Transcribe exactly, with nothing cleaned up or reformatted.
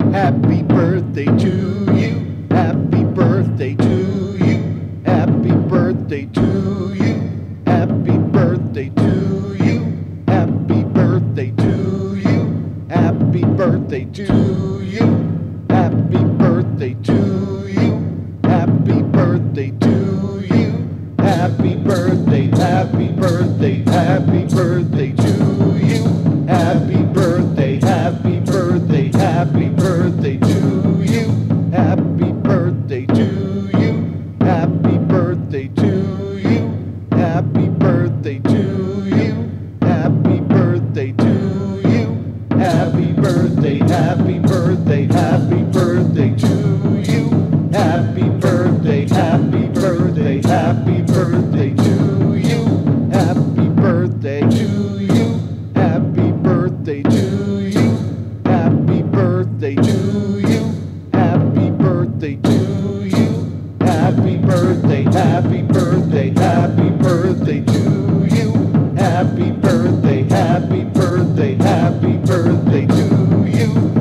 Happy birthday to you. Happy birthday to you. Happy birthday to you. Happy birthday to you. Happy birthday to you. Happy birthday to you. Happy birthday to you. Happy birthday to you. Happy birthday, happy birthday, happy birthday to you. Happy birthday, happy birthday, happy birthday to you. Happy birthday to you. Happy birthday to you. Happy birthday to you. Happy birthday to you. Happy birthday, happy birthday, happy birthday to you. Happy birthday, happy birthday, happy birthday to you. Happy birthday to you. Happy birthday to you. Happy birthday to you. Happy birthday to you. Happy birthday, happy birthday, happy birthday to you. Happy birthday, happy birthday, happy birthday to you.